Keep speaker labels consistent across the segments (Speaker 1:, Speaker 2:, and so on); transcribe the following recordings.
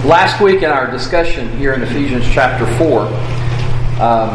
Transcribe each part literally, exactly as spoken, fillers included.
Speaker 1: Last week in our discussion here in Ephesians chapter four, um,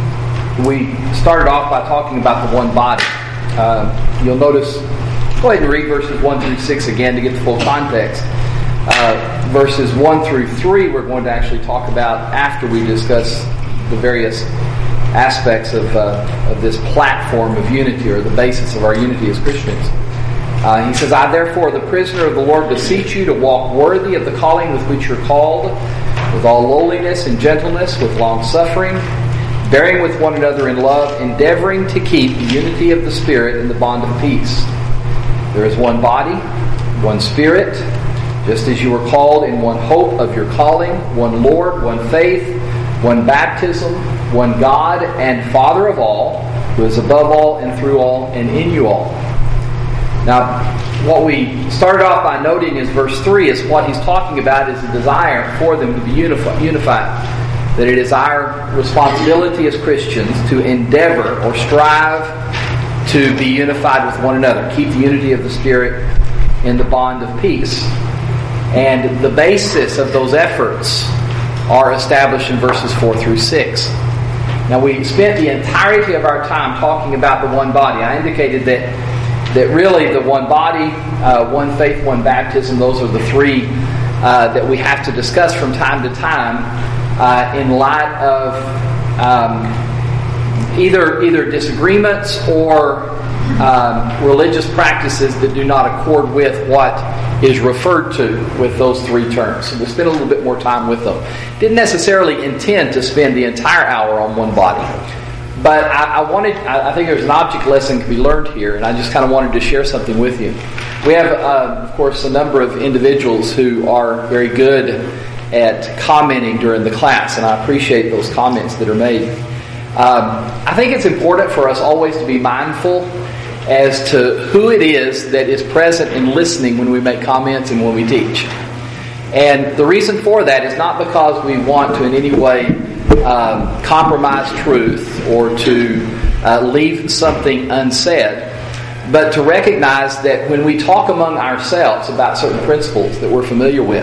Speaker 1: we started off by talking about the one body. Uh, you'll notice, go ahead and read verses one through six again to get the full context. Uh, verses one through three we're going to actually talk about after we discuss the various aspects of, uh, of this platform of unity, or the basis of our unity as Christians. Uh, he says, I therefore, the prisoner of the Lord, beseech you to walk worthy of the calling with which you're called, with all lowliness and gentleness, with long suffering, bearing with one another in love, endeavoring to keep the unity of the Spirit in the bond of peace. There is one body, one Spirit, just as you were called in one hope of your calling, one Lord, one faith, one baptism, one God and Father of all, who is above all and through all and in you all. Now, what we started off by noting is verse three is what he's talking about is a desire for them to be unified. That it is our responsibility as Christians to endeavor or strive to be unified with one another. Keep the unity of the Spirit in the bond of peace. And the basis of those efforts are established in verses four through six. Now, we spent the entirety of our time talking about the one body. I indicated that that really the one body, uh, one faith, one baptism, those are the three uh, that we have to discuss from time to time uh, in light of um, either either disagreements or um, religious practices that do not accord with what is referred to with those three terms. So we'll spend a little bit more time with them. Didn't necessarily intend to spend the entire hour on one body. But I, I wanted, I think there's an object lesson to be learned here, and I just kind of wanted to share something with you. We have, uh, of course, a number of individuals who are very good at commenting during the class, and I appreciate those comments that are made. Um, I think it's important for us always to be mindful as to who it is that is present and listening when we make comments and when we teach. And the reason for that is not because we want to in any way Um, compromise truth or to uh, leave something unsaid, but to recognize that when we talk among ourselves about certain principles that we're familiar with,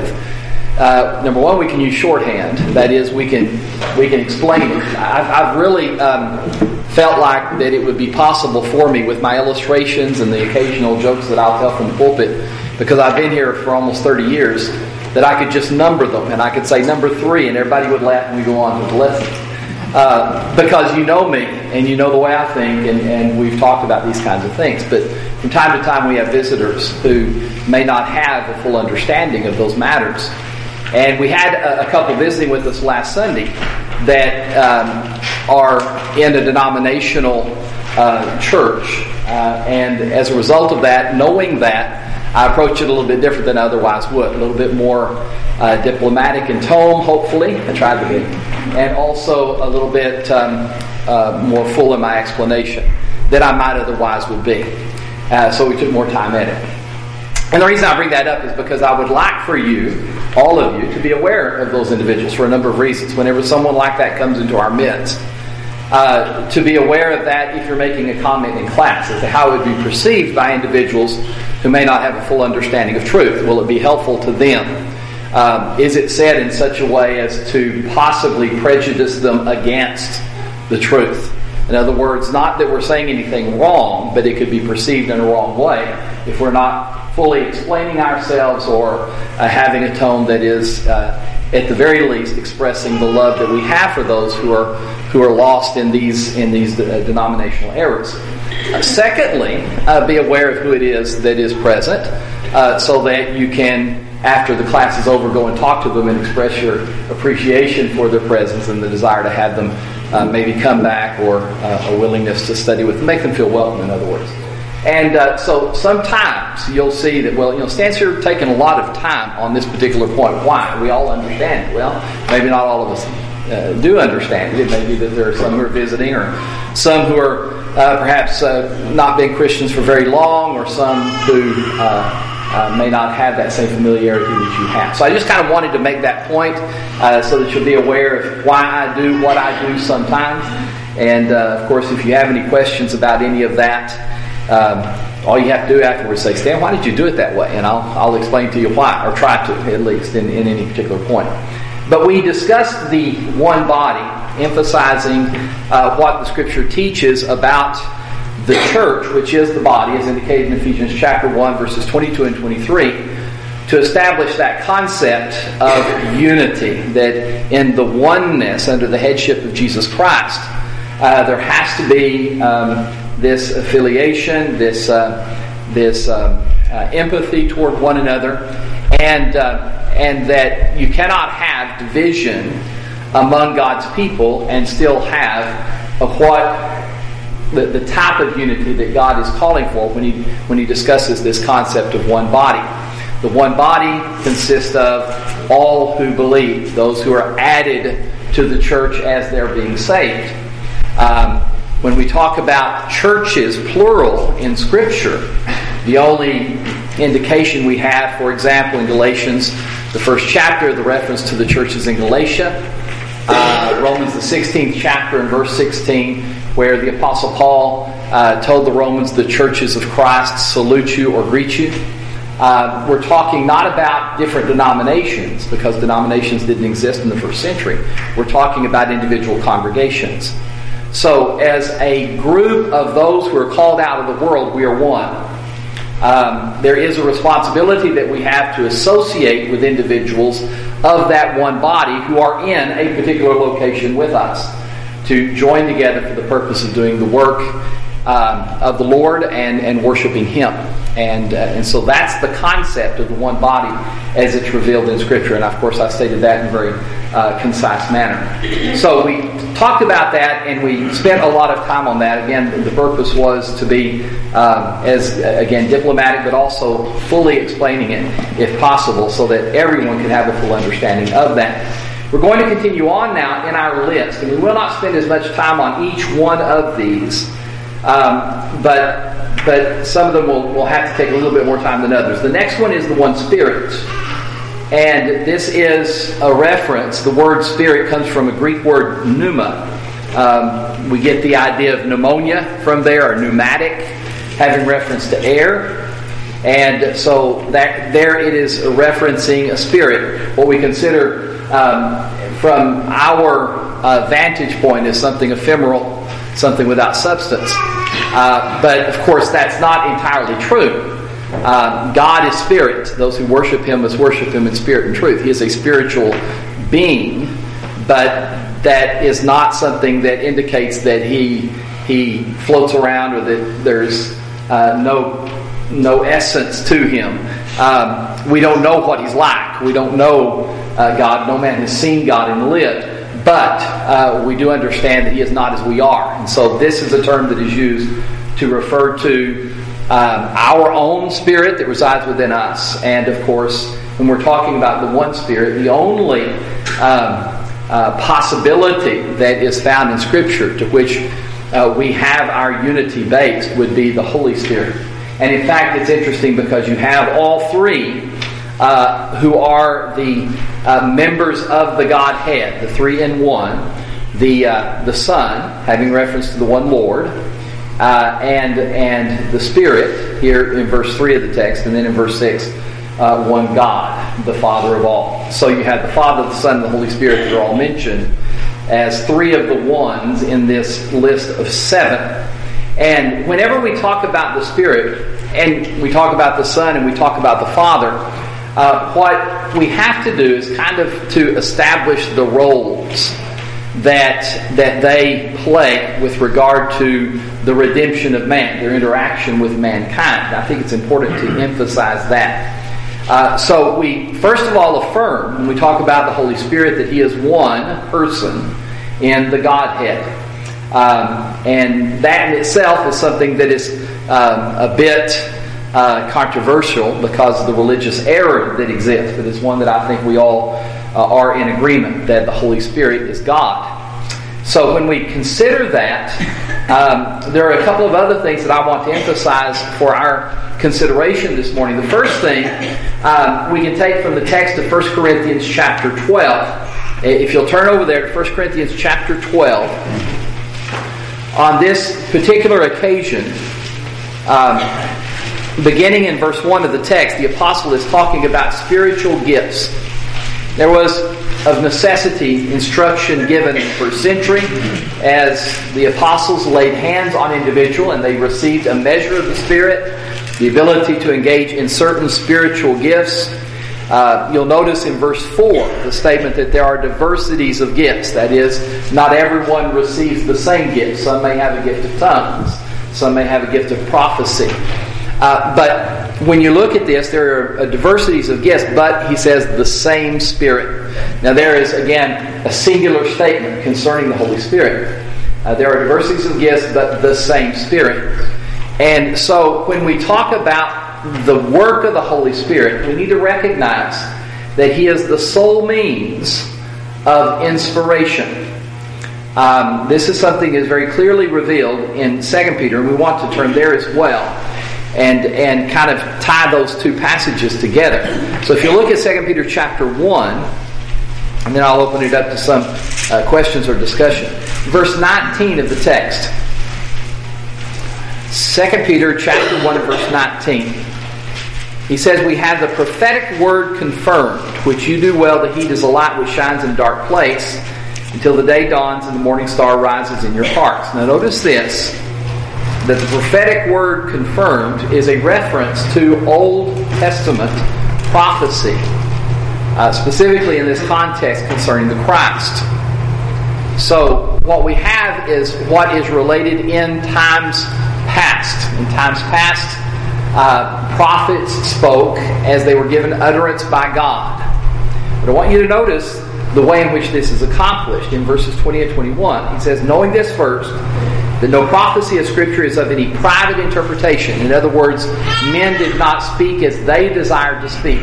Speaker 1: uh, number one, we can use shorthand. That is, we can we can explain it. I've, I've really um, felt like that it would be possible for me with my illustrations and the occasional jokes that I'll tell from the pulpit, because I've been here for almost thirty years, that I could just number them, and I could say number three, and everybody would laugh and we go on with the lesson. Uh, because you know me, and you know the way I think, and, and we've talked about these kinds of things. But from time to time we have visitors who may not have a full understanding of those matters. And we had a, a couple visiting with us last Sunday that um, are in a denominational uh, church. Uh, and as a result of that, knowing that, I approach it a little bit different than I otherwise would. A little bit more uh, diplomatic in tone, hopefully. I tried to be. And also a little bit um, uh, more full in my explanation than I might otherwise would be. Uh, so we took more time at it. And the reason I bring that up is because I would like for you, all of you, to be aware of those individuals for a number of reasons. Whenever someone like that comes into our midst, Uh, to be aware of that if you're making a comment in class as to how it would be perceived by individuals who may not have a full understanding of truth. Will it be helpful to them? Um, is it said in such a way as to possibly prejudice them against the truth? In other words, not that we're saying anything wrong, but it could be perceived in a wrong way if we're not fully explaining ourselves or uh, having a tone that is uh, at the very least expressing the love that we have for those who are who are lost in these in these uh, denominational errors. Uh, secondly, uh, be aware of who it is that is present, uh, so that you can, after the class is over, go and talk to them and express your appreciation for their presence and the desire to have them uh, maybe come back, or uh, a willingness to study with them, make them feel welcome, in other words. And uh, so sometimes you'll see that, well, you know, Stan's here taking a lot of time on this particular point. Why? We all understand it. Well, maybe not all of us uh, do understand it. It may be that there are some who are visiting, or some who are uh, perhaps uh, not been Christians for very long, or some who uh, uh, may not have that same familiarity that you have. So I just kind of wanted to make that point uh, so that you'll be aware of why I do what I do sometimes. And, uh, of course, if you have any questions about any of that, Um, all you have to do afterwards is say, Stan, why did you do it that way? And I'll I'll explain to you why, or try to at least in, in any particular point. But we discussed the one body, emphasizing uh, what the Scripture teaches about the church, which is the body, as indicated in Ephesians chapter one, verses twenty-two and twenty-three, to establish that concept of unity, that in the oneness under the headship of Jesus Christ, uh, there has to be um, this affiliation, this uh, this uh, uh, empathy toward one another, and uh, and that you cannot have division among God's people and still have a what the, the type of unity that God is calling for when he when he discusses this concept of one body. The one body consists of all who believe, those who are added to the church as they're being saved. Um, when we talk about churches, plural, in Scripture, the only indication we have, for example, in Galatians, the first chapter, the reference to the churches in Galatia, uh, Romans, the sixteenth chapter and verse sixteen, where the Apostle Paul uh, told the Romans, the churches of Christ salute you or greet you. Uh, we're talking not about different denominations, because denominations didn't exist in the first century. We're talking about individual congregations. So as a group of those who are called out of the world, we are one. Um, there is a responsibility that we have to associate with individuals of that one body who are in a particular location with us, to join together for the purpose of doing the work um, of the Lord and, and worshiping Him. And uh, and so that's the concept of the one body as it's revealed in Scripture. And of course I stated that in a very uh, concise manner. So we talked about that and we spent a lot of time on that. Again, the purpose was to be um, as, again, diplomatic, but also fully explaining it if possible, so that everyone can have a full understanding of that. We're going to continue on now in our list, and we will not spend as much time on each one of these, um, but but some of them will, will have to take a little bit more time than others. The next one is the one Spirit, and this is a reference. The word Spirit comes from a Greek word pneuma. Um, we get the idea of pneumonia from there, or pneumatic, having reference to air. And so that there it is referencing a spirit. What we consider um, from our uh, vantage point is something ephemeral, something without substance. Uh, but of course that's not entirely true. Uh, God is spirit. Those who worship Him must worship Him in spirit and truth. He is a spiritual being, but that is not something that indicates that He He floats around, or that there's uh, no no essence to Him. Um, we don't know what He's like. We don't know uh, God. No man has seen God and lived. But uh, we do understand that He is not as we are. And so this is a term that is used to refer to um, our own spirit that resides within us. And of course, when we're talking about the one Spirit, the only um, uh, possibility that is found in Scripture to which uh, we have our unity based would be the Holy Spirit. And in fact, it's interesting because you have all three uh, who are the uh, members of the Godhead, the three in one, the uh, the Son, having reference to the one Lord, uh, and and the Spirit here in verse three of the text, and then in verse six, uh, one God, the Father of all. So you have the Father, the Son, and the Holy Spirit that are all mentioned as three of the ones in this list of seven. And whenever we talk about the Spirit, and we talk about the Son, and we talk about the Father, uh, what we have to do is kind of to establish the roles that that they play with regard to the redemption of man, their interaction with mankind. I think it's important to emphasize that. Uh, so we first of all affirm, when we talk about the Holy Spirit, that He is one person in the Godhead. Um, and that in itself is something that is um, a bit uh, controversial because of the religious error that exists, but it's one that I think we all uh, are in agreement that the Holy Spirit is God. So when we consider that, um, there are a couple of other things that I want to emphasize for our consideration this morning. The first thing um, we can take from the text of First Corinthians chapter twelve. If you'll turn over there to First Corinthians chapter twelve. On this particular occasion, um, beginning in verse one of the text, the apostle is talking about spiritual gifts. There was, of necessity, instruction given in the first century as the apostles laid hands on individual and they received a measure of the Spirit, the ability to engage in certain spiritual gifts. Uh, you'll notice in verse four the statement that there are diversities of gifts. That is, not everyone receives the same gift. Some may have a gift of tongues. Some may have a gift of prophecy. Uh, but when you look at this, there are diversities of gifts, but he says the same Spirit. Now there is, again, a singular statement concerning the Holy Spirit. Uh, there are diversities of gifts, but the same Spirit. And so when we talk about the work of the Holy Spirit, we need to recognize that He is the sole means of inspiration. Um, this is something that is very clearly revealed in Second Peter, and we want to turn there as well and, and kind of tie those two passages together. So if you look at Second Peter chapter one, and then I'll open it up to some uh, questions or discussion. Verse nineteen of the text. Second Peter chapter one and verse nineteen. He says, "We have the prophetic word confirmed, which you do well to heed as a light which shines in a dark place, until the day dawns and the morning star rises in your hearts." Now notice this, that the prophetic word confirmed is a reference to Old Testament prophecy, uh, specifically in this context concerning the Christ. So what we have is what is related in times past. In times past, uh, prophets spoke as they were given utterance by God. But I want you to notice the way in which this is accomplished in verses twenty and twenty-one. He says, "Knowing this first, that no prophecy of Scripture is of any private interpretation." In other words, men did not speak as they desired to speak.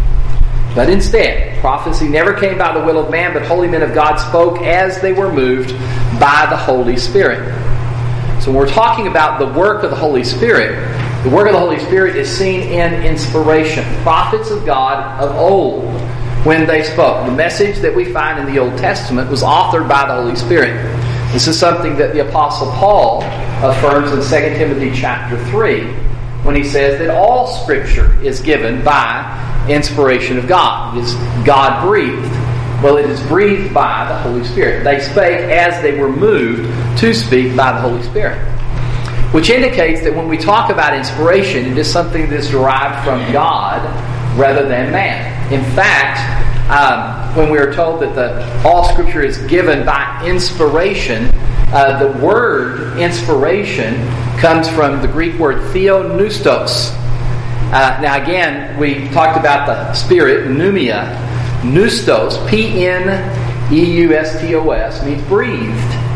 Speaker 1: But instead, prophecy never came by the will of man, but holy men of God spoke as they were moved by the Holy Spirit. So when we're talking about the work of the Holy Spirit, the work of the Holy Spirit is seen in inspiration. Prophets of God of old, when they spoke. The message that we find in the Old Testament was authored by the Holy Spirit. This is something that the Apostle Paul affirms in Second Timothy chapter three, when he says that all Scripture is given by inspiration of God. It is God-breathed. Well, it is breathed by the Holy Spirit. They spake as they were moved to speak by the Holy Spirit. Which indicates that when we talk about inspiration, it is something that is derived from God rather than man. In fact, um, when we are told that the all Scripture is given by inspiration, uh, the word inspiration comes from the Greek word theopneustos. Uh, now again, we talked about the Spirit, pneumia. Pneustos, P N E U S T O S, means breathed.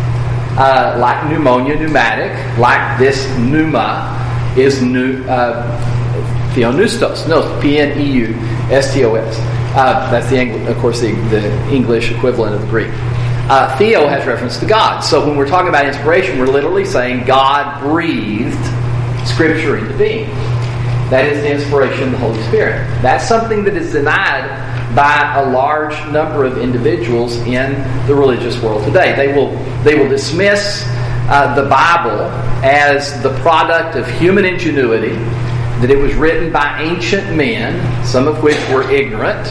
Speaker 1: Uh, like pneumonia, pneumatic, like this pneuma is new, uh, theopneustos. No, P N E U S T O S. Uh, that's the English, of course, the, the English equivalent of the Greek. Uh, theo has reference to God. So when we're talking about inspiration, we're literally saying God breathed Scripture into being. That is the inspiration of the Holy Spirit. That's something that is denied by a large number of individuals in the religious world today. They will they will dismiss uh, the Bible as the product of human ingenuity, that it was written by ancient men, some of which were ignorant,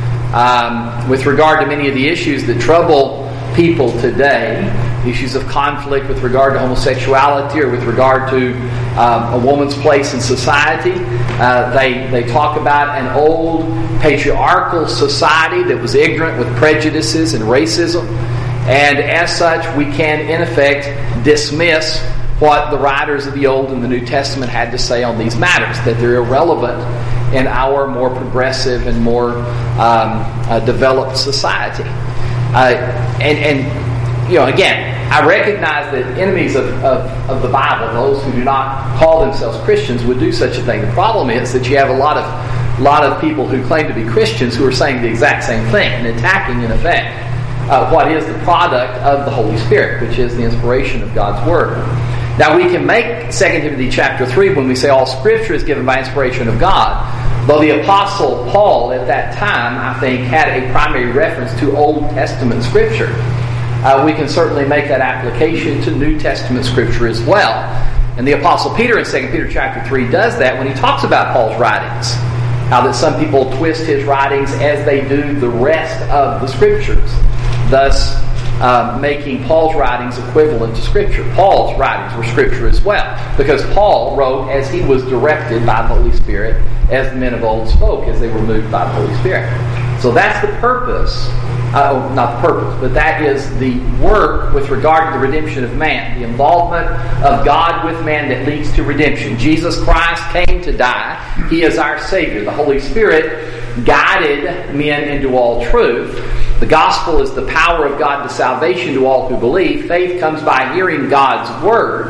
Speaker 1: um, with regard to many of the issues that trouble people today, issues of conflict with regard to homosexuality or with regard to um, a woman's place in society. Uh, they, they talk about an old patriarchal society that was ignorant with prejudices and racism. And as such, we can, in effect, dismiss what the writers of the Old and the New Testament had to say on these matters, that they're irrelevant in our more progressive and more um, uh, developed society. Uh, and, and, you know, again, I recognize that enemies of, of, of the Bible, those who do not call themselves Christians, would do such a thing. The problem is that you have a lot of lot of people who claim to be Christians who are saying the exact same thing and attacking, in effect, uh, what is the product of the Holy Spirit, which is the inspiration of God's Word. Now, we can make Second Timothy chapter three when we say all Scripture is given by inspiration of God, though the Apostle Paul at that time, I think, had a primary reference to Old Testament Scripture. Uh, we can certainly make that application to New Testament Scripture as well. And the Apostle Peter in Second Peter chapter three does that when he talks about Paul's writings. How that some people twist his writings as they do the rest of the Scriptures, thus uh, making Paul's writings equivalent to Scripture. Paul's writings were Scripture as well, because Paul wrote as he was directed by the Holy Spirit, as the men of old spoke, as they were moved by the Holy Spirit. So that's the purpose, uh, oh, not the purpose, but that is the work with regard to the redemption of man, the involvement of God with man that leads to redemption. Jesus Christ came to die. He is our Savior. The Holy Spirit guided men into all truth. The gospel is the power of God to salvation to all who believe. Faith comes by hearing God's word.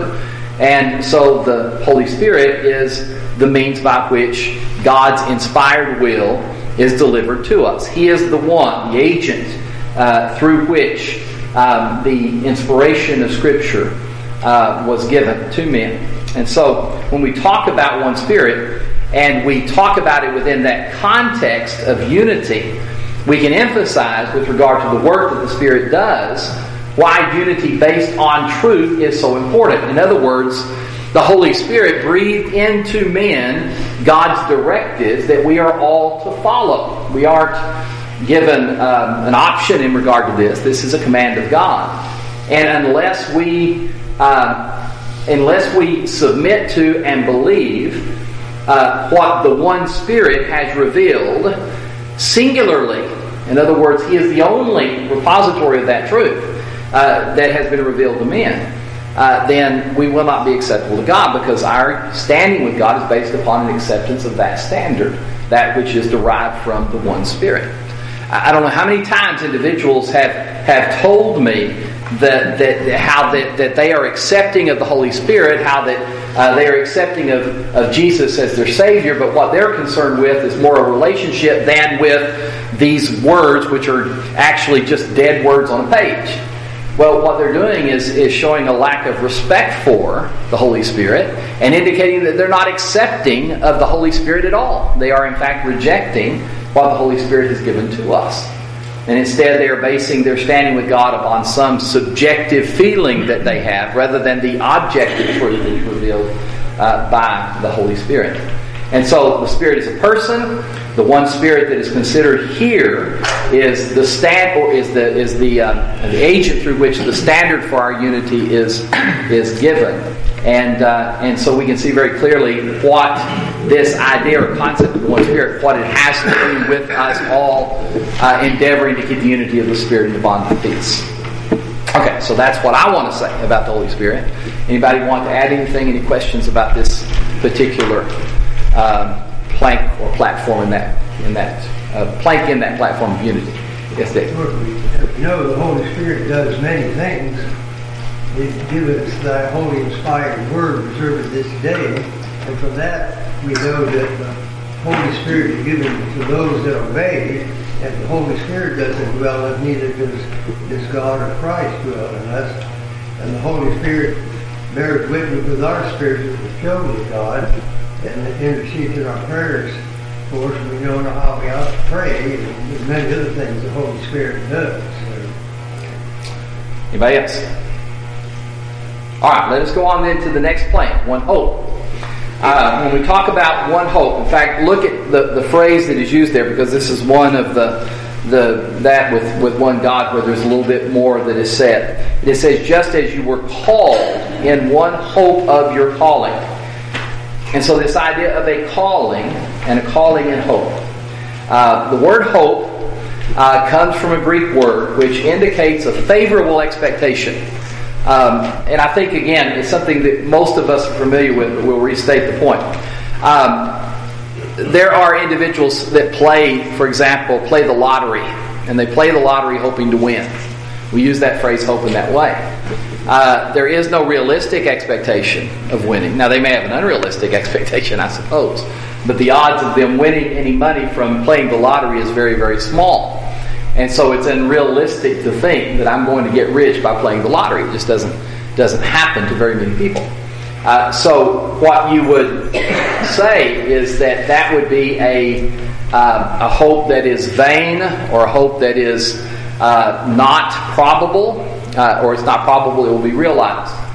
Speaker 1: And so the Holy Spirit is the means by which God's inspired will is delivered to us. He is the one, the agent, uh, through which um, the inspiration of Scripture uh, was given to men. And so when we talk about one Spirit, and we talk about it within that context of unity, we can emphasize with regard to the work that the Spirit does, why unity based on truth is so important. In other words, the Holy Spirit breathed into men God's directives that we are all to follow. We aren't given um, an option in regard to this. This is a command of God. And unless we uh, unless we submit to and believe uh, what the one Spirit has revealed singularly, in other words, He is the only repository of that truth uh, that has been revealed to men, Uh, then we will not be acceptable to God, because our standing with God is based upon an acceptance of that standard, that which is derived from the one Spirit. I don't know how many times individuals have, have told me that, that how that, that they are accepting of the Holy Spirit, how that uh, they are accepting of, of Jesus as their Savior, but what they're concerned with is more a relationship than with these words, which are actually just dead words on a page. Well, what they're doing is, is showing a lack of respect for the Holy Spirit and indicating that they're not accepting of the Holy Spirit at all. They are, in fact, rejecting what the Holy Spirit has given to us. And instead, they are basing their standing with God upon some subjective feeling that they have, rather than the objective truth that is revealed uh, by the Holy Spirit. And so, the Spirit is a person. The one Spirit that is considered here is the stand, or is the is the uh, the agent through which the standard for our unity is is given, and uh, and so we can see very clearly what this idea or concept of the one Spirit, what it has to do with us all uh, endeavoring to keep the unity of the Spirit in the bond of peace. Okay, so that's what I want to say about the Holy Spirit. Anybody want to add anything? Any questions about this particular Um, plank or platform in that in that uh, plank in that platform of unity? Yes, Dave.
Speaker 2: You know, the Holy Spirit does many things. He gives us thy holy inspired word preserved this day, and from that we know that the Holy Spirit is given to those that obey, and the Holy Spirit doesn't dwell in, neither does, does God or Christ dwell in us. And the Holy Spirit bears witness with our spirit that we're filled with God, and it intercedes in our prayers for us. We don't know how we ought to pray, and there's many other things the Holy Spirit does. So.
Speaker 1: Anybody else? All right, let us go on then to the next plan, one hope. Uh, when we talk about one hope, in fact, look at the, the phrase that is used there, because this is one of the the that with, with one God where there's a little bit more that is said. It says, just as you were called in one hope of your calling. And so this idea of a calling, and a calling in hope. Uh, the word hope uh, comes from a Greek word which indicates a favorable expectation. Um, and I think, again, it's something that most of us are familiar with, but we'll restate the point. Um, there are individuals that play, for example, play the lottery. And they play the lottery hoping to win. We use that phrase, hope, in that way. Uh, there is no realistic expectation of winning. Now, they may have an unrealistic expectation, I suppose. But the odds of them winning any money from playing the lottery is very, very small. And so it's unrealistic to think that I'm going to get rich by playing the lottery. It just doesn't, doesn't happen to very many people. Uh, so what you would say is that that would be a, uh, a hope that is vain, or a hope that is uh, not probable. Uh, or it's not probable it will be realized.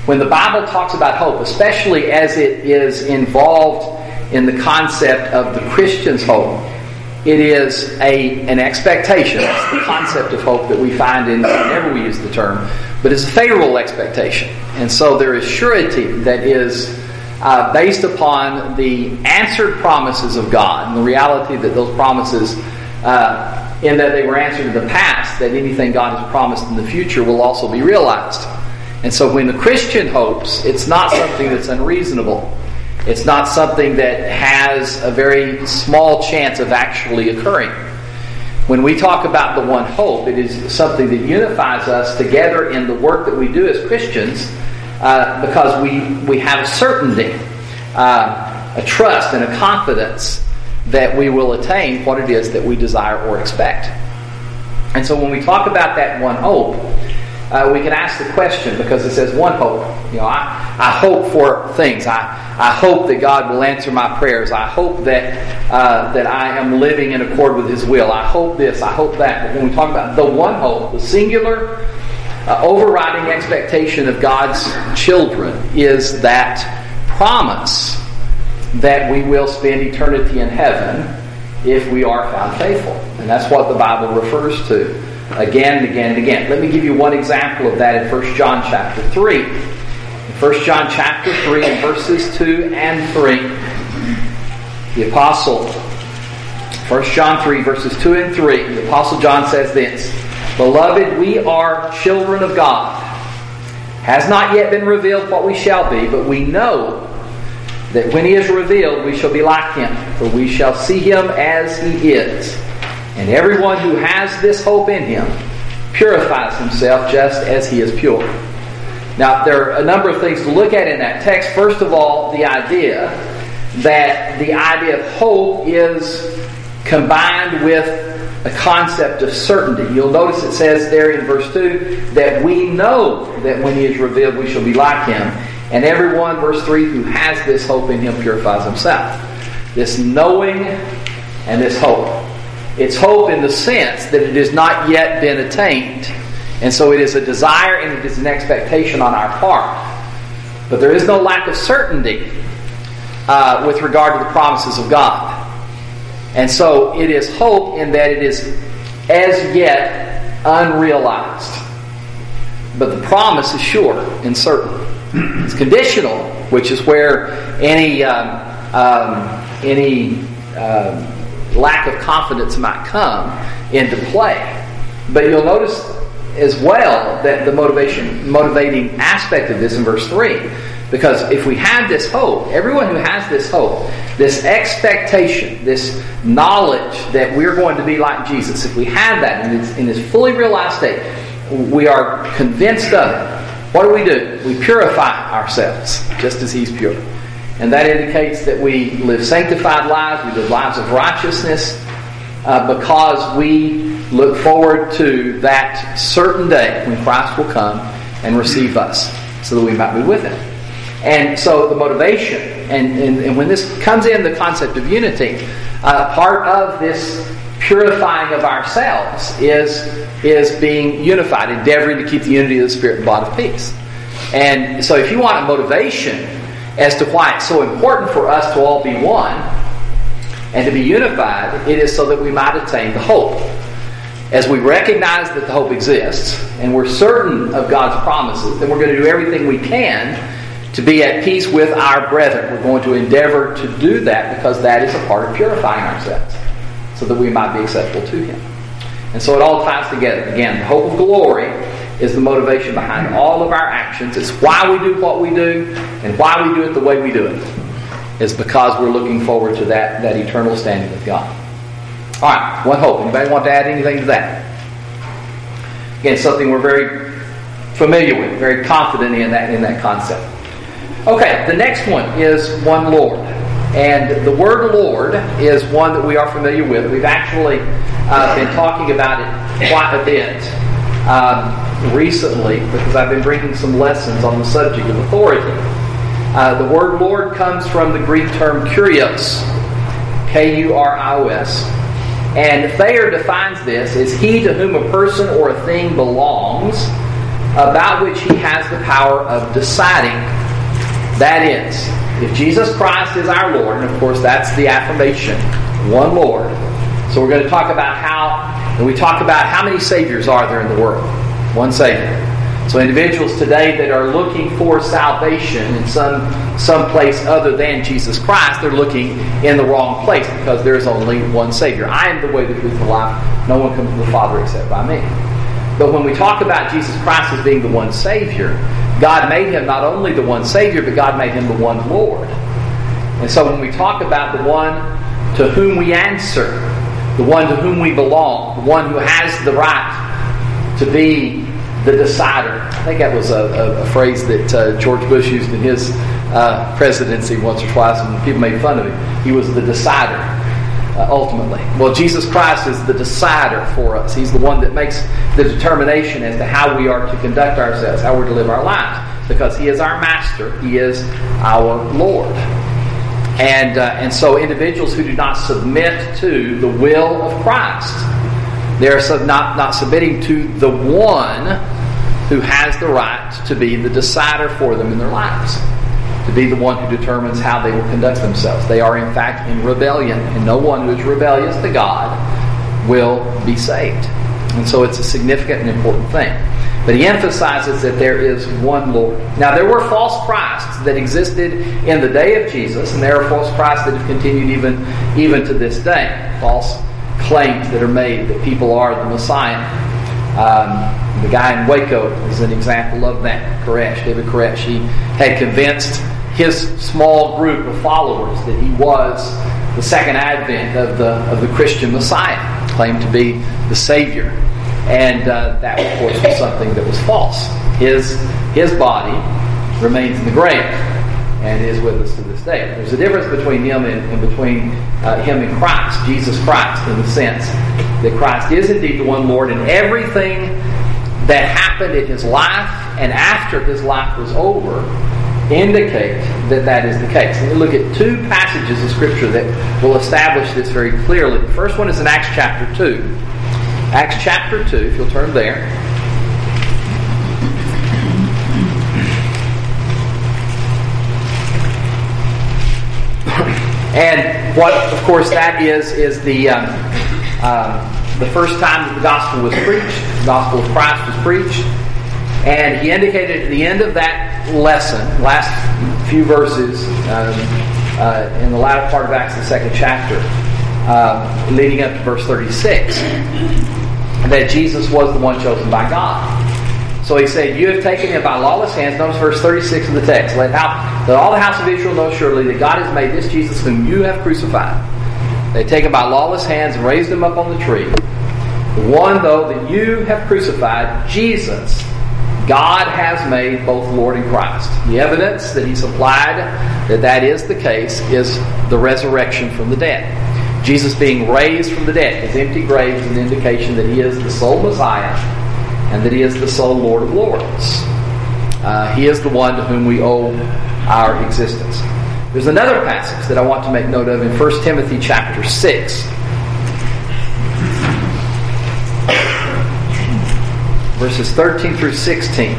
Speaker 1: when the Bible talks about hope, especially as it is involved in the concept of the Christian's hope, it is a an expectation. It's the concept of hope that we find in whenever we use the term, but it's a favorable expectation. And so there is surety that is uh, based upon the answered promises of God, and the reality that those promises, uh, in that they were answered in the past, that anything God has promised in the future will also be realized. And so when the Christian hopes, it's not something that's unreasonable. It's not something that has a very small chance of actually occurring. When we talk about the one hope, it is something that unifies us together in the work that we do as Christians, uh, because we, we have a certainty, uh, a trust and a confidence that we will attain what it is that we desire or expect. And so when we talk about that one hope, Uh, we can ask the question, because it says one hope. You know, I, I hope for things. I, I hope that God will answer my prayers. I hope that uh, that I am living in accord with His will. I hope this. I hope that. But when we talk about the one hope, the singular, uh, overriding expectation of God's children is that promise that we will spend eternity in heaven if we are found faithful. And that's what the Bible refers to again and again and again. Let me give you one example of that in First John chapter three. In First John chapter three, in verses two and three, the Apostle, First John three, verses two and three, the Apostle John says this: "Beloved, we are children of God. Has not yet been revealed what we shall be, but we know that when He is revealed, we shall be like Him, for we shall see Him as He is. And everyone who has this hope in Him purifies himself just as He is pure." Now, there are a number of things to look at in that text. First of all, the idea that the idea of hope is combined with a concept of certainty. You'll notice it says there in verse two that we know that when He is revealed we shall be like Him. And everyone, verse three, who has this hope in Him purifies himself. This knowing and this hope. It's hope in the sense that it has not yet been attained. And so it is a desire and it is an expectation on our part. But there is no lack of certainty uh, with regard to the promises of God. And so it is hope in that it is as yet unrealized. But the promise is sure and certain. It's conditional, which is where any um, um, any um, lack of confidence might come into play. But you'll notice as well that the motivation, motivating aspect of this in verse three, because if we have this hope, everyone who has this hope, this expectation, this knowledge that we're going to be like Jesus, if we have that in its, in its fully realized state, we are convinced of it. What do we do? We purify ourselves just as He's pure. And that indicates that we live sanctified lives, we live lives of righteousness, uh, because we look forward to that certain day when Christ will come and receive us so that we might be with Him. And so the motivation, and, and, and when this comes in the concept of unity, uh, part of this purifying of ourselves is, is being unified, endeavoring to keep the unity of the Spirit and bond of peace. And so if you want a motivation as to why it's so important for us to all be one and to be unified, it is so that we might attain the hope. As we recognize that the hope exists and we're certain of God's promises, then we're going to do everything we can to be at peace with our brethren. We're going to endeavor to do that because that is a part of purifying ourselves so that we might be acceptable to Him. And so it all ties together. Again, the hope of glory is the motivation behind all of our actions. It's why we do what we do and why we do it the way we do it. It's because we're looking forward to that, that eternal standing with God. All right, one hope. Anybody want to add anything to that? Again, something we're very familiar with, very confident in that, in that concept. Okay, the next one is one Lord. And the word Lord is one that we are familiar with. We've actually uh, been talking about it quite a bit um, recently because I've been bringing some lessons on the subject of authority. Uh, the word Lord comes from the Greek term kurios, K U R I O S. And Thayer defines this as he to whom a person or a thing belongs about which he has the power of deciding. That is, if Jesus Christ is our Lord, and of course that's the affirmation, one Lord. So we're going to talk about how, and we talk about how many Saviors are there in the world. One Savior. So individuals today that are looking for salvation in some some place other than Jesus Christ, they're looking in the wrong place, because there is only one Savior. I am the way, the truth, and the life. No one comes to the Father except by me. But when we talk about Jesus Christ as being the one Savior, God made him not only the one Savior, but God made him the one Lord. And so when we talk about the one to whom we answer, the one to whom we belong, the one who has the right to be the decider. I think that was a, a, a phrase that uh, George Bush used in his uh, presidency once or twice, and people made fun of him. He was the decider, uh, ultimately. Well, Jesus Christ is the decider for us. He's the one that makes the determination as to how we are to conduct ourselves, how we're to live our lives, because He is our Master. He is our Lord. And, uh, and so individuals who do not submit to the will of Christ, they're not, not submitting to the one who has the right to be the decider for them in their lives, to be the one who determines how they will conduct themselves. They are in fact in rebellion, and no one who is rebellious to God will be saved. And so it's a significant and important thing. But he emphasizes that there is one Lord. Now, there were false Christs that existed in the day of Jesus, and there are false Christs that have continued even, even to this day. False claims that are made that people are the Messiah. Um, the guy in Waco is an example of that. Koresh, David Koresh. He had convinced his small group of followers that he was the second advent of the of the Christian Messiah, claimed to be the Savior. And uh, that, of course, was something that was false. His his body remains in the grave and is with us to this day. There's a difference between him and, and between uh, him and Christ, Jesus Christ, in the sense that Christ is indeed the one Lord, and everything that happened in his life and after his life was over indicate that that is the case. And we look at two passages of Scripture that will establish this very clearly. The first one is in Acts chapter two. Acts chapter two, if you'll turn there. And what, of course, that is, is the um, um, the first time that the gospel was preached. The gospel of Christ was preached. And he indicated at the end of that lesson, last few verses, um, uh, in the latter part of Acts, the second chapter, uh, leading up to verse thirty-six, that Jesus was the one chosen by God. So he said, "You have taken him by lawless hands." Notice verse thirty-six of the text. Let, how, let all the house of Israel know surely that God has made this Jesus whom you have crucified. They take him by lawless hands and raised him up on the tree. The one, though, that you have crucified, Jesus, God has made both Lord and Christ. The evidence that he supplied that that is the case is the resurrection from the dead. Jesus being raised from the dead. His empty grave is an indication that he is the sole Messiah and that he is the sole Lord of Lords. Uh, he is the one to whom we owe our existence. There's another passage that I want to make note of in First Timothy chapter six. Verses thirteen through sixteen.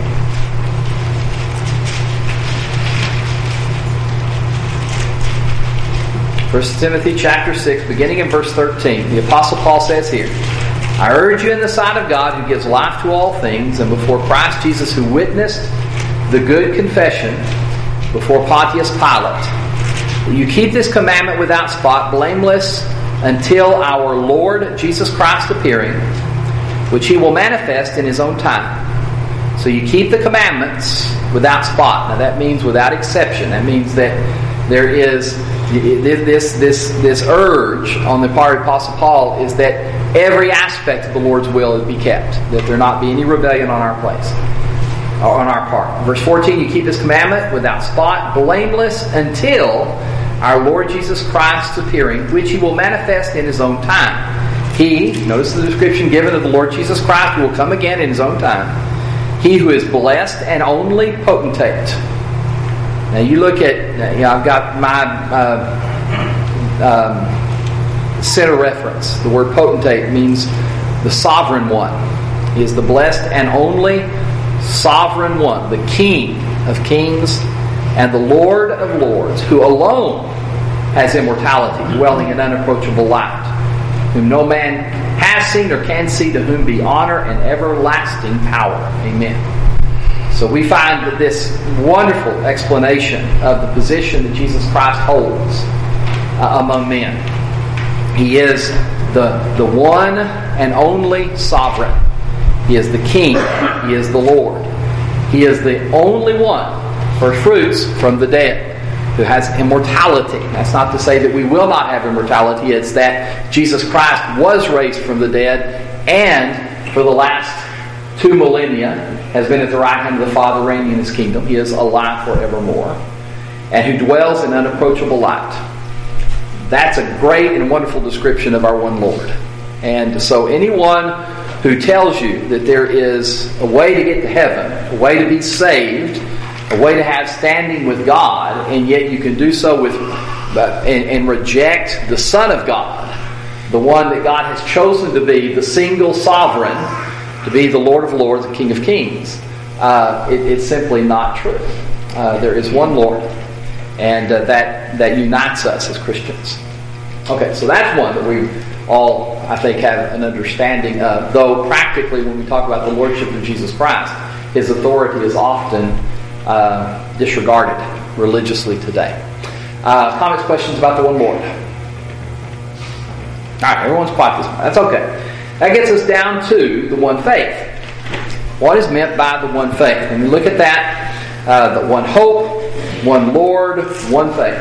Speaker 1: First Timothy chapter six, beginning in verse thirteen. The Apostle Paul says here, "I urge you in the sight of God, who gives life to all things, and before Christ Jesus, who witnessed the good confession before Pontius Pilate, that you keep this commandment without spot, blameless, until our Lord Jesus Christ appearing, which he will manifest in his own time." So you keep the commandments without spot. Now that means without exception. That means that there is this this this urge on the part of Apostle Paul is that every aspect of the Lord's will be kept, that there not be any rebellion on our place, or on our part. Verse fourteen, you keep this commandment without spot, blameless, until our Lord Jesus Christ's appearing, which he will manifest in his own time. He, notice the description given of the Lord Jesus Christ, who will come again in his own time. He who is blessed and only potentate. Now you look at, you know, I've got my uh, um, center reference. The word potentate means the sovereign one. He is the blessed and only sovereign one, the King of kings and the Lord of lords, who alone has immortality, dwelling in unapproachable light, whom no man has seen or can see, to whom be honor and everlasting power. Amen. So we find that this wonderful explanation of the position that Jesus Christ holds uh, among men. He is the, the one and only sovereign. He is the King. He is the Lord. He is the only one, first fruits from the dead, who has immortality. That's not to say that we will not have immortality. It's that Jesus Christ was raised from the dead, and for the last two millennia has been at the right hand of the Father, reigning in His kingdom. He is alive forevermore, and who dwells in unapproachable light. That's a great and wonderful description of our one Lord. And so anyone who tells you that there is a way to get to heaven, a way to be saved, a way to have standing with God, and yet you can do so with uh, and, and reject the Son of God, the one that God has chosen to be the single sovereign, to be the Lord of lords and King of kings, uh, it, it's simply not true. Uh, there is one Lord, and uh, that, that unites us as Christians. Okay, so that's one that we all, I think, have an understanding of, though practically when we talk about the Lordship of Jesus Christ, His authority is often uh, disregarded religiously today. Uh, comments, questions about the one Lord? Alright, everyone's quiet this morning. That's okay. That gets us down to the one faith. What is meant by the one faith? When we look at that, uh, the one hope, one Lord, one faith.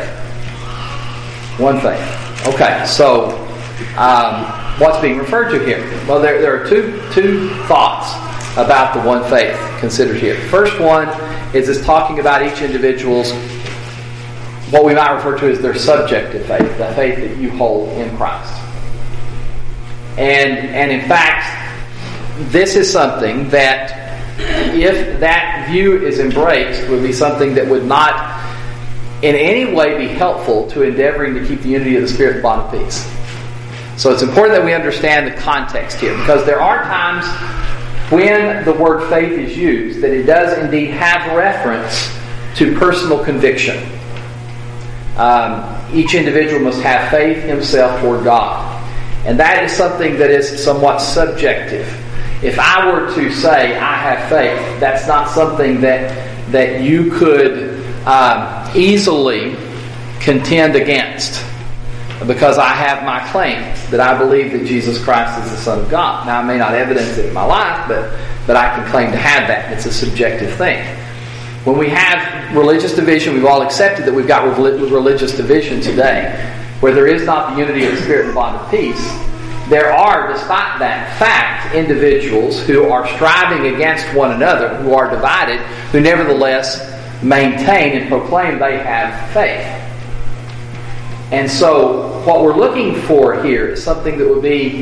Speaker 1: One faith. Okay, so um, what's being referred to here? Well, there, there are two, two thoughts about the one faith considered here. First one is it's talking about each individual's, what we might refer to as their subjective faith, the faith that you hold in Christ. And and in fact, this is something that, if that view is embraced, would be something that would not in any way be helpful to endeavoring to keep the unity of the Spirit and bond of peace. So it's important that we understand the context here, because there are times when the word faith is used that it does indeed have reference to personal conviction. Um, each individual must have faith himself toward God. And that is something that is somewhat subjective. If I were to say I have faith, that's not something that that you could um, easily contend against, because I have my claim that I believe that Jesus Christ is the Son of God. Now, I may not evidence it in my life, but, but I can claim to have that. It's a subjective thing. When we have religious division, we've all accepted that we've got religious division today, where there is not the unity of the Spirit and bond of peace. There are, despite that fact, individuals who are striving against one another, who are divided, who nevertheless maintain and proclaim they have faith. And so what we're looking for here is something that would be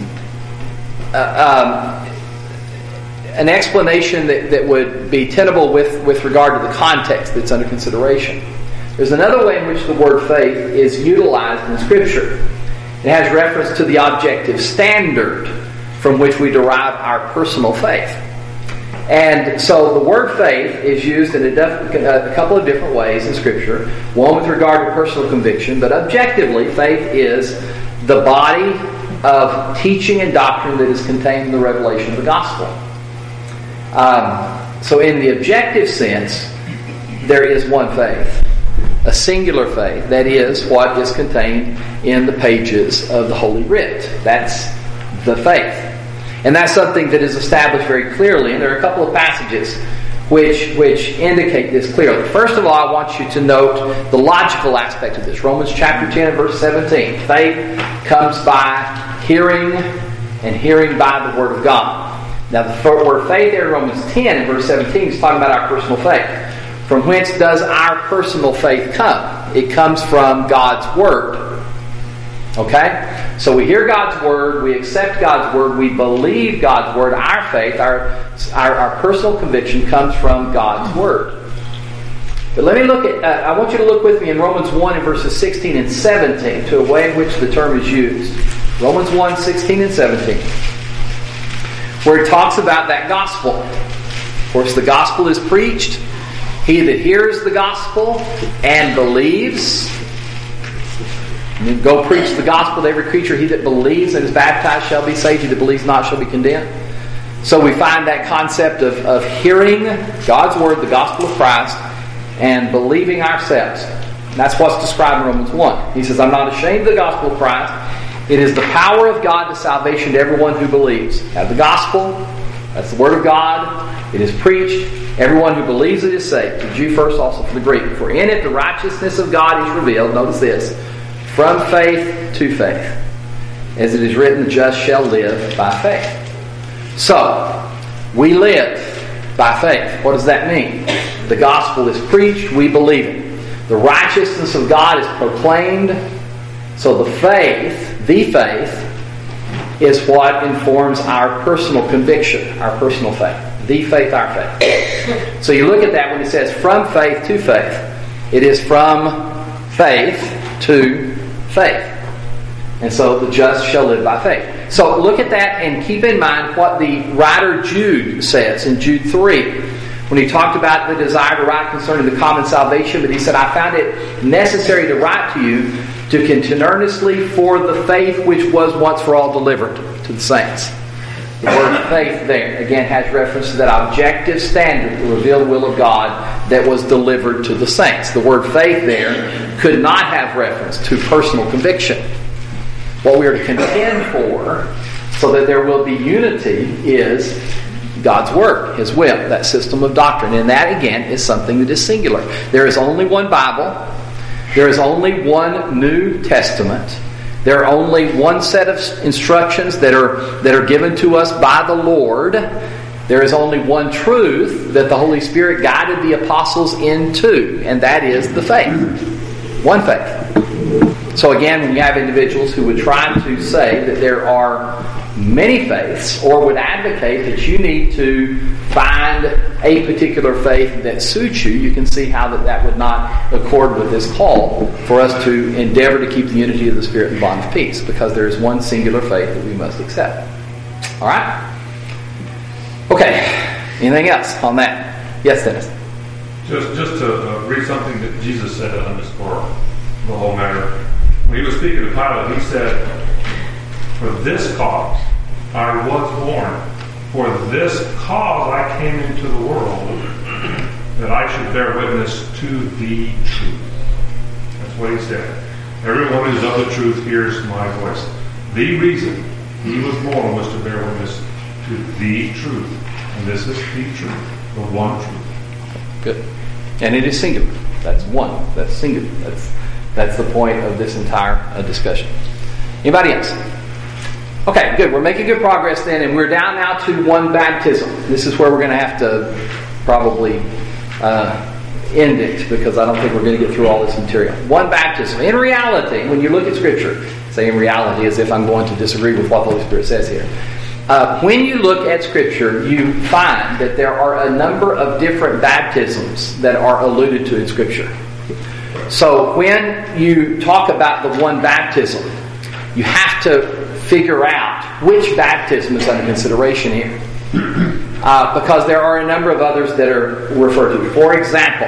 Speaker 1: uh, um, an explanation that, that would be tenable with, with regard to the context that's under consideration. There's another way in which the word faith is utilized in Scripture. It has reference to the objective standard from which we derive our personal faith. And so the word faith is used in a, def- a couple of different ways in Scripture. One with regard to personal conviction, but objectively, faith is the body of teaching and doctrine that is contained in the revelation of the gospel. Um, so in the objective sense, there is one faith. A singular faith, that is what is contained in the pages of the Holy Writ. That's the faith. And that's something that is established very clearly, and there are a couple of passages which, which indicate this clearly. First of all, I want you to note the logical aspect of this. Romans chapter ten and verse seventeen. Faith comes by hearing, and hearing by the Word of God. Now the word faith there in Romans ten and verse seventeen is talking about our personal faith. From whence does our personal faith come? It comes from God's Word. Okay? So we hear God's Word, we accept God's Word, we believe God's Word. Our faith, our, our, our personal conviction comes from God's Word. But let me look at, uh, I want you to look with me in Romans one and verses sixteen and seventeen to a way in which the term is used. Romans one, sixteen and seventeen. Where it talks about that gospel. Of course, the gospel is preached. He that hears the gospel and believes. And go preach the gospel to every creature. He that believes and is baptized shall be saved. He that believes not shall be condemned. So we find that concept of, of hearing God's word, the gospel of Christ, and believing ourselves. And that's what's described in Romans one. He says, I'm not ashamed of the gospel of Christ. It is the power of God to salvation to everyone who believes. Now, the gospel, that's the word of God. It is preached. Everyone who believes it is saved. The Jew first, also for the Greek. For in it the righteousness of God is revealed. Notice this. From faith to faith. As it is written, the just shall live by faith. So, we live by faith. What does that mean? The gospel is preached. We believe it. The righteousness of God is proclaimed. So the faith, the faith, is what informs our personal conviction, our personal faith. The faith, our faith. So you look at that when it says from faith to faith. It is from faith to faith. And so the just shall live by faith. So look at that and keep in mind what the writer Jude says in Jude three. When he talked about the desire to write concerning the common salvation, but he said, I found it necessary to write to you to contend earnestly for the faith which was once for all delivered to the saints. The word faith there, again, has reference to that objective standard, the revealed will of God that was delivered to the saints. The word faith there could not have reference to personal conviction. What we are to contend for, so that there will be unity, is God's Word, His will, that system of doctrine. And that, again, is something that is singular. There is only one Bible. There is only one New Testament. There are only one set of instructions that are that are given to us by the Lord. There is only one truth that the Holy Spirit guided the apostles into, and that is the faith. One faith. So again, when you have individuals who would try to say that there are many faiths, or would advocate that you need to find a particular faith that suits you, you can see how that, that would not accord with this call for us to endeavor to keep the unity of the Spirit and bond of peace, because there is one singular faith that we must accept. Alright? Okay. Anything else on that? Yes, Dennis?
Speaker 3: Just, just to uh, read something that Jesus said on this for the whole matter. When he was speaking to Pilate, he said, for this cause I was born. For this cause I came into the world, that I should bear witness to the truth. That's what he said. Everyone who is of the truth hears my voice. The reason he was born was to bear witness to the truth. And this is the truth, the one truth.
Speaker 1: Good. And it is singular. That's one. That's singular. That's that's the point of this entire uh, discussion. Anybody else? Okay, good. We're making good progress then, and we're down now to one baptism. This is where we're going to have to probably uh, end it, because I don't think we're going to get through all this material. One baptism. In reality, when you look at Scripture, say in reality as if I'm going to disagree with what the Holy Spirit says here. Uh, when you look at Scripture, you find that there are a number of different baptisms that are alluded to in Scripture. So when you talk about the one baptism, you have to figure out which baptism is under consideration here. Uh, because there are a number of others that are referred to. For example,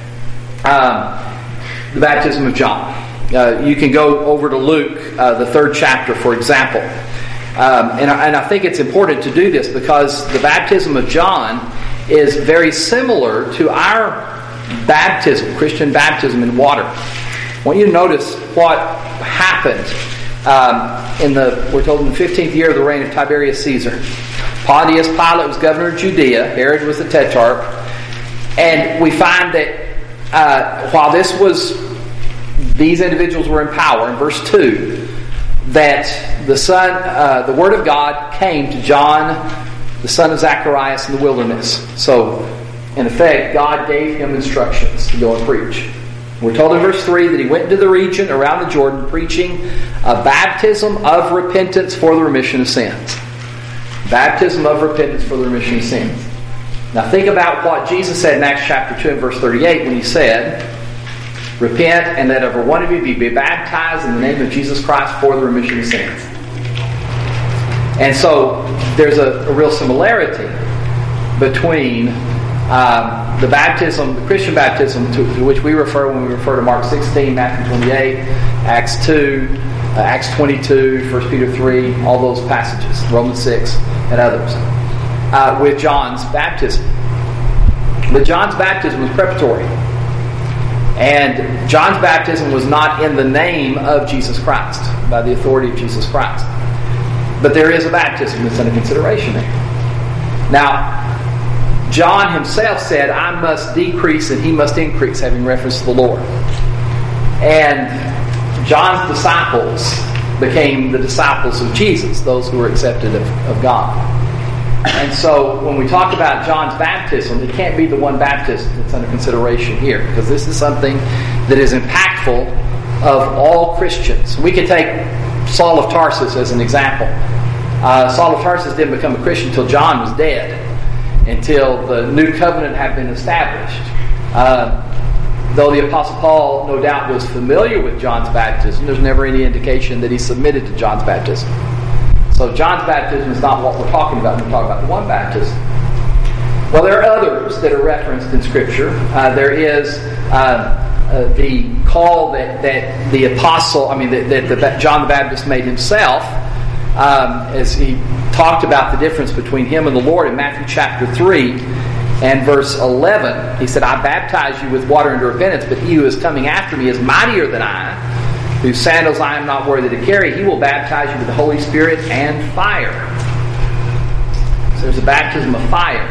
Speaker 1: um, the baptism of John. Uh, you can go over to Luke, uh, the third chapter, for example. Um, and, and I think it's important to do this because the baptism of John is very similar to our baptism, Christian baptism in water. I want you to notice what happened um, in the, we're told in the fifteenth year of the reign of Tiberius Caesar. Pontius Pilate was governor of Judea. Herod was the tetrarch. And we find that uh, while this was, these individuals were in power, in verse two, that the son, uh, the word of God came to John, the son of Zacharias, in the wilderness. So, in effect, God gave him instructions to go and preach. We're told in verse three that he went into the region around the Jordan preaching a baptism of repentance for the remission of sins. Baptism of repentance for the remission of sins. Now think about what Jesus said in Acts chapter two and verse thirty-eight when he said, repent and let every one of you be baptized in the name of Jesus Christ for the remission of sins. And so there's a, a real similarity between Um, the baptism, the Christian baptism to, to which we refer when we refer to Mark sixteen, Matthew twenty-eight, Acts two, uh, Acts twenty-two, First Peter three, all those passages, Romans six, and others, uh, with John's baptism. But John's baptism was preparatory. And John's baptism was not in the name of Jesus Christ, by the authority of Jesus Christ. But there is a baptism that's under consideration there. Now, John himself said, I must decrease and he must increase, having reference to the Lord. And John's disciples became the disciples of Jesus, those who were accepted of, of God. And so when we talk about John's baptism, it can't be the one baptism that's under consideration here, because this is something that is impactful of all Christians. We can take Saul of Tarsus as an example. Uh, Saul of Tarsus didn't become a Christian until John was dead, until the new covenant had been established. Uh, though the Apostle Paul, no doubt, was familiar with John's baptism, there's never any indication that he submitted to John's baptism. So John's baptism is not what we're talking about when we talk about the one baptism. Well, there are others that are referenced in Scripture. Uh, there is uh, uh, the call that, that the apostle, I mean, that, that the, John the Baptist made himself, um, as he talked about the difference between him and the Lord in Matthew chapter three and verse eleven. He said, I baptize you with water unto repentance, but he who is coming after me is mightier than I, whose sandals I am not worthy to carry. He will baptize you with the Holy Spirit and fire. So there's a baptism of fire.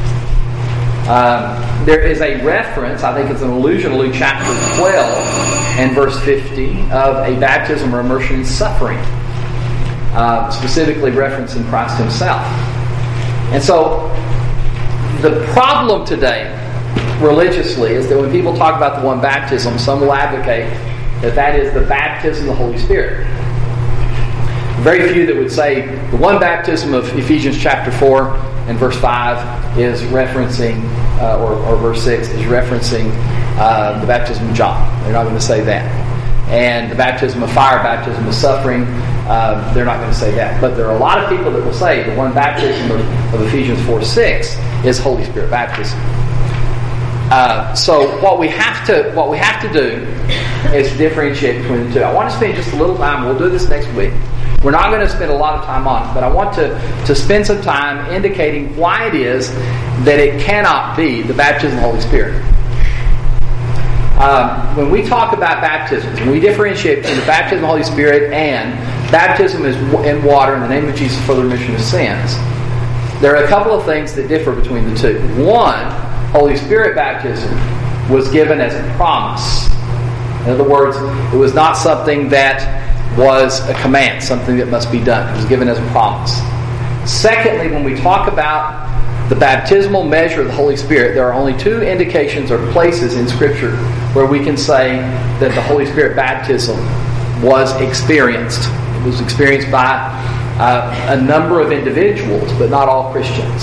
Speaker 1: Um, there is a reference, I think it's an allusion to Luke chapter twelve and verse fifty, of a baptism or immersion in suffering, uh, specifically referencing Christ himself. And so the problem today, religiously, is that when people talk about the one baptism, some will advocate that that is the baptism of the Holy Spirit. Very few that would say the one baptism of Ephesians chapter four and verse five is referencing, uh, or, or verse six is referencing uh, the baptism of John. They're not going to say that. And the baptism of fire, baptism of suffering, uh, they're not going to say that. But there are a lot of people that will say the one baptism of, of Ephesians four six is Holy Spirit baptism. Uh, so what we have to what we have to do is differentiate between the two. I want to spend just a little time. We'll do this next week. We're not going to spend a lot of time on it, but I want to, to spend some time indicating why it is that it cannot be the baptism of the Holy Spirit. Um, when we talk about baptisms, when we differentiate between the baptism of the Holy Spirit and baptism is in water in the name of Jesus for the remission of sins, there are a couple of things that differ between the two. One, Holy Spirit baptism was given as a promise. In other words, it was not something that was a command, something that must be done. It was given as a promise. Secondly, when we talk about the baptismal measure of the Holy Spirit, there are only two indications or places in Scripture where we can say that the Holy Spirit baptism was experienced. It was experienced by uh, a number of individuals, but not all Christians.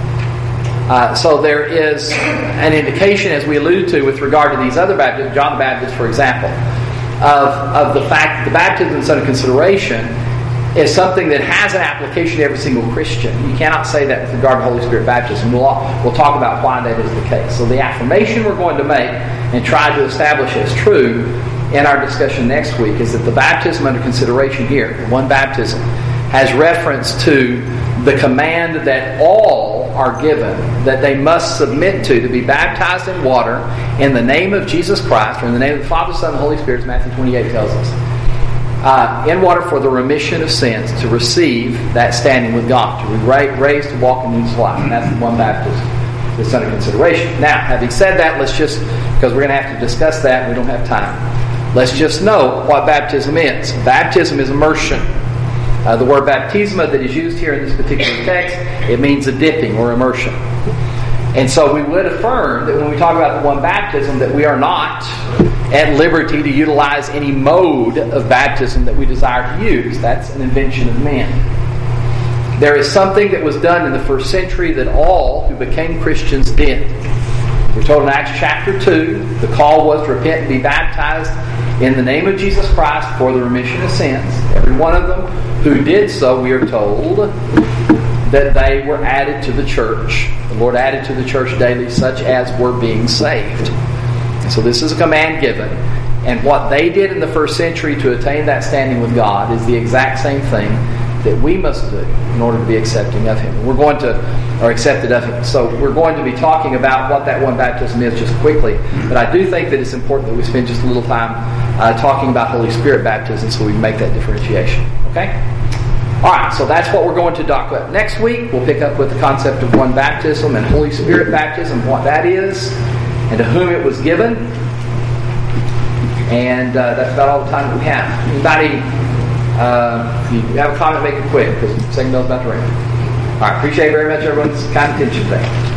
Speaker 1: Uh, so there is an indication, as we alluded to with regard to these other baptisms, John the Baptist, for example, of, of the fact that the baptism that's under consideration is something that has an application to every single Christian. You cannot say that with regard to Holy Spirit baptism. We'll, we'll talk about why that is the case. So the affirmation we're going to make and try to establish as true in our discussion next week is that the baptism under consideration here, the one baptism, has reference to the command that all are given, that they must submit to, to be baptized in water in the name of Jesus Christ, or in the name of the Father, Son, and Holy Spirit, as Matthew twenty-eight tells us. Uh, in water for the remission of sins, to receive that standing with God, to be raised to walk in newness of life. And that's the one baptism that's under consideration. Now, having said that, let's just, because we're going to have to discuss that, we don't have time. Let's just know what baptism is. Baptism is immersion. Uh, the word baptisma that is used here in this particular text, it means a dipping or immersion. And so we would affirm that when we talk about the one baptism, that we are not at liberty to utilize any mode of baptism that we desire to use. That's an invention of men. There is something that was done in the first century that all who became Christians did. We're told in Acts chapter two, the call was to repent and be baptized in the name of Jesus Christ for the remission of sins. Every one of them who did so, we are told, that they were added to the church. The Lord added to the church daily such as were being saved. And so this is a command given. And what they did in the first century to attain that standing with God is the exact same thing that we must do in order to be accepting of Him. We're going to, or accepted of Him. So we're going to be talking about what that one baptism is just quickly. But I do think that it's important that we spend just a little time uh, talking about Holy Spirit baptism so we can make that differentiation. Okay? Alright, so that's what we're going to talk about. Next week, we'll pick up with the concept of one baptism and Holy Spirit baptism, what that is, and to whom it was given. And uh, that's about all the time that we have. Anybody, uh, if you have a comment, make it quick, because the second bell's about to ring. Alright, appreciate very much everyone's kind attention today.